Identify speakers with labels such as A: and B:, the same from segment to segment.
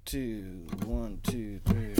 A: two, 1, 2, 3.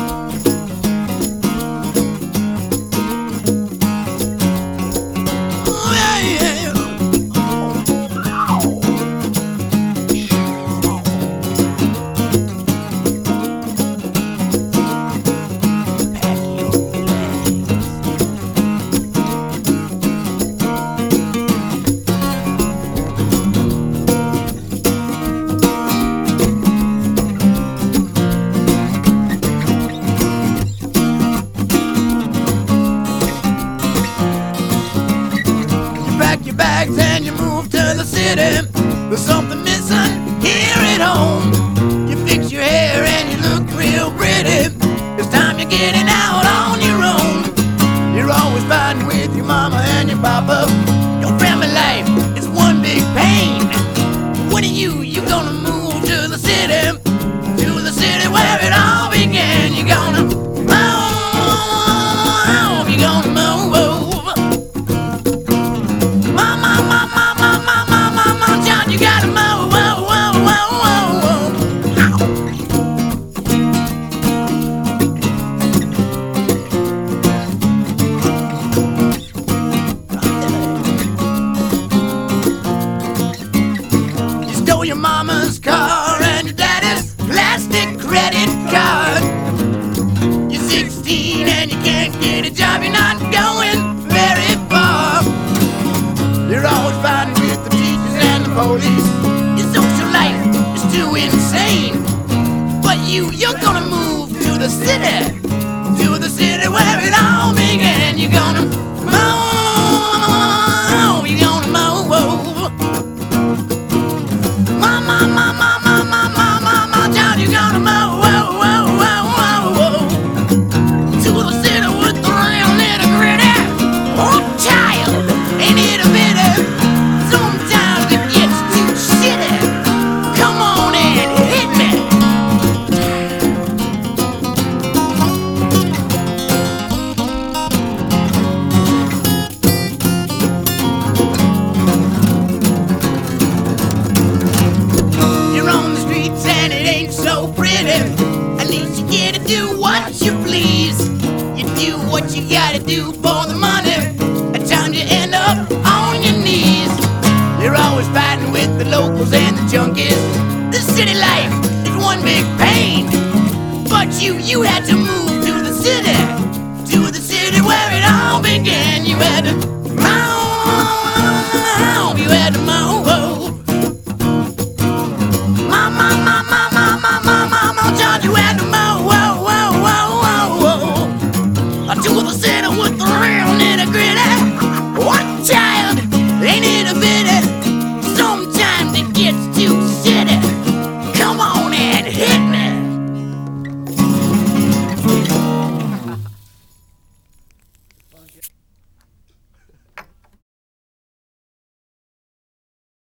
A: Pack your bags and you move to the city. There's something missing here at home. You fix your hair and you look real pretty. It's time you're getting out on your own. You're always fighting with your mama and your papa. Your family life is one big pain. When are you gonna move to the city? To the city where it all began. You're gonna move. You're gonna move. John, you gotta move. You stole your mama's car and your daddy's plastic credit card. You're 16 and you can't get a job. You're not going very far. You're always fighting with the teachers and the police. Your social life is too insane. But you're gonna move to the city. To the city where it all began. You're gonna move. You're gonna move. John, you're gonna move. To the city with the real nitty gritty. Oh, child, ain't it a pity? Sometimes it gets too shitty. Come on and hit me. You're on the streets and it ain't so pretty. At least you get to do what you please. You do what you gotta do for the money. At times you end up on your knees. You're always fighting with the locals and the junkies. The city life is one big pain. But you had to move to the city. To the city where it all began. You had to move. You had to move. John, you had to move. To the city with the